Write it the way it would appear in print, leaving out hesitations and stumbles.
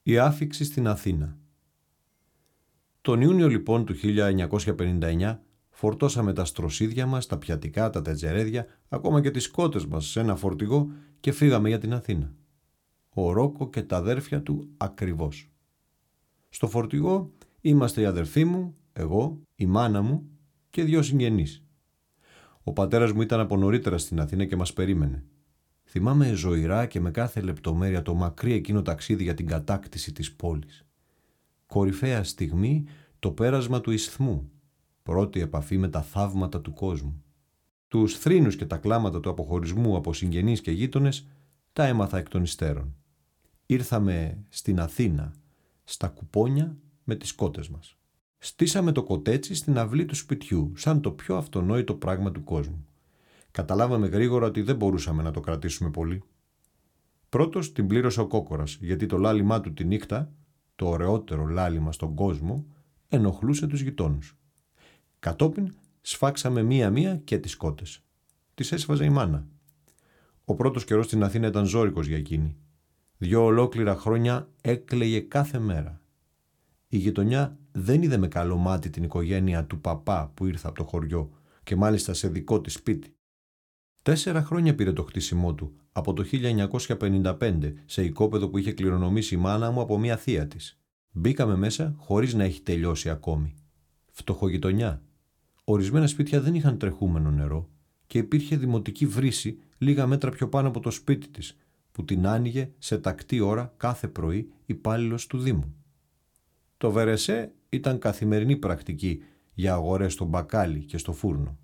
Η άφιξη στην Αθήνα. Τον Ιούνιο λοιπόν του 1959 φορτώσαμε τα στροσίδια μας, τα πιατικά, τα τετζερέδια, ακόμα και τις κότες μας σε ένα φορτηγό και φύγαμε για την Αθήνα. Ο Ρόκο και τα αδέρφια του ακριβώς. Στο φορτηγό είμαστε η αδερφή μου, εγώ, η μάνα μου και 2 συγγενείς. Ο πατέρας μου ήταν από νωρίτερα στην Αθήνα και μας περίμενε. Θυμάμαι ζωηρά και με κάθε λεπτομέρεια το μακρύ εκείνο ταξίδι για την κατάκτηση της πόλης. Κορυφαία στιγμή το πέρασμα του Ισθμού, πρώτη επαφή με τα θαύματα του κόσμου. Τους θρήνους και τα κλάματα του αποχωρισμού από συγγενείς και γείτονες τα έμαθα εκ των υστέρων. Ήρθαμε στην Αθήνα, στα κουπόνια με τις κότες μας. Στήσαμε το κοτέτσι στην αυλή του σπιτιού, σαν το πιο αυτονόητο πράγμα του κόσμου. Καταλάβαμε γρήγορα ότι δεν μπορούσαμε να το κρατήσουμε πολύ. Πρώτος την πλήρωσε ο κόκορας, γιατί το λάλημά του τη νύχτα, το ωραιότερο λάλημα στον κόσμο, ενοχλούσε τους γειτόνους. Κατόπιν σφάξαμε μία-μία και τις κότες. Τις έσφαζε η μάνα. Ο πρώτος καιρός στην Αθήνα ήταν ζώρικος για εκείνη. 2 ολόκληρα χρόνια έκλαιγε κάθε μέρα. Η γειτονιά δεν είδε με καλό μάτι την οικογένεια του παπά που ήρθε από το χωριό και μάλιστα σε δικό της σπίτι. 4 χρόνια πήρε το χτίσιμό του, από το 1955, σε οικόπεδο που είχε κληρονομήσει η μάνα μου από μια θεία της. Μπήκαμε μέσα χωρίς να έχει τελειώσει ακόμη. Φτωχογειτονιά. Ορισμένα σπίτια δεν είχαν τρεχούμενο νερό και υπήρχε δημοτική βρύση λίγα μέτρα πιο πάνω από το σπίτι της, που την άνοιγε σε τακτή ώρα κάθε πρωί υπάλληλος του Δήμου. Το βερεσέ ήταν καθημερινή πρακτική για αγορές στο μπακάλι και στο φούρνο.